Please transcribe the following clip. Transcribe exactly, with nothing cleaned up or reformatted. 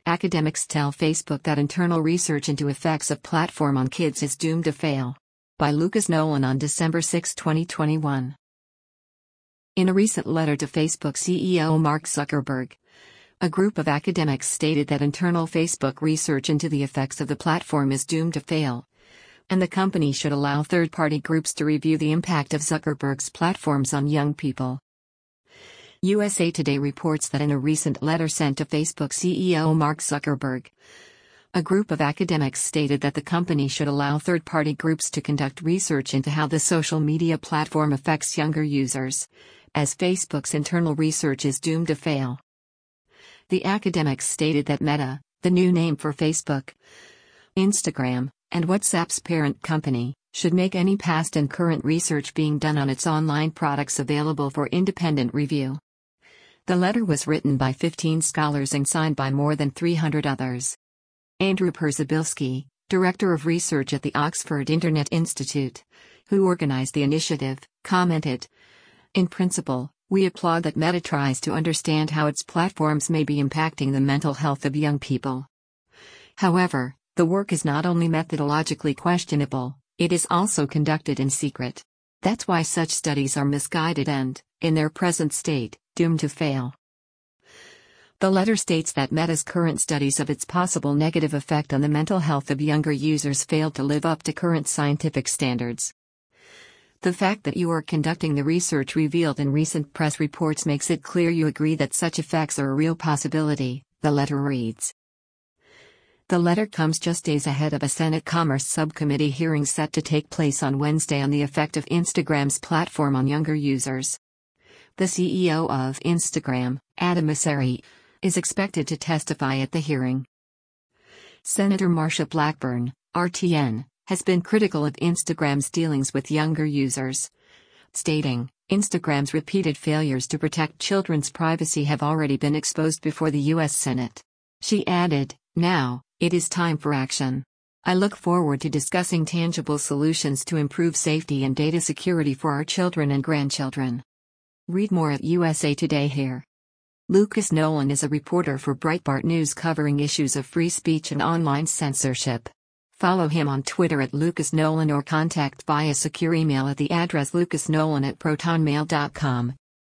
Academics tell Facebook that internal research into effects of platform on kids is doomed to fail. By Lucas Nolan on December sixth, twenty twenty-one. In a recent letter to Facebook C E O Mark Zuckerberg, a group of academics stated that internal Facebook research into the effects of the platform is doomed to fail, and the company should allow third-party groups to review the impact of Zuckerberg's platforms on young people. U S A Today reports that in a recent letter sent to Facebook C E O Mark Zuckerberg, a group of academics stated that the company should allow third-party groups to conduct research into how the social media platform affects younger users, as Facebook's internal research is doomed to fail. The academics stated that Meta, the new name for Facebook, Instagram, and WhatsApp's parent company, should make any past and current research being done on its online products available for independent review. The letter was written by fifteen scholars and signed by more than three hundred others. Andrew Przybylski, director of research at the Oxford Internet Institute, who organized the initiative, commented, "In principle, we applaud that Meta tries to understand how its platforms may be impacting the mental health of young people. However, the work is not only methodologically questionable, it is also conducted in secret. That's why such studies are misguided and, in their present state, doomed to fail." The letter states that Meta's current studies of its possible negative effect on the mental health of younger users failed to live up to current scientific standards. "The fact that you are conducting the research revealed in recent press reports makes it clear you agree that such effects are a real possibility," the letter reads. The letter comes just days ahead of a Senate Commerce Subcommittee hearing set to take place on Wednesday on the effect of Instagram's platform on younger users. The C E O of Instagram, Adam Mosseri, is expected to testify at the hearing. Senator Marsha Blackburn, R T N, has been critical of Instagram's dealings with younger users, stating, "Instagram's repeated failures to protect children's privacy have already been exposed before the U S Senate." She added, "Now, it is time for action. I look forward to discussing tangible solutions to improve safety and data security for our children and grandchildren." Read more at U S A Today here. Lucas Nolan is a reporter for Breitbart News covering issues of free speech and online censorship. Follow him on Twitter at Lucas Nolan or contact via secure email at the address lucasnolan at protonmail dot com.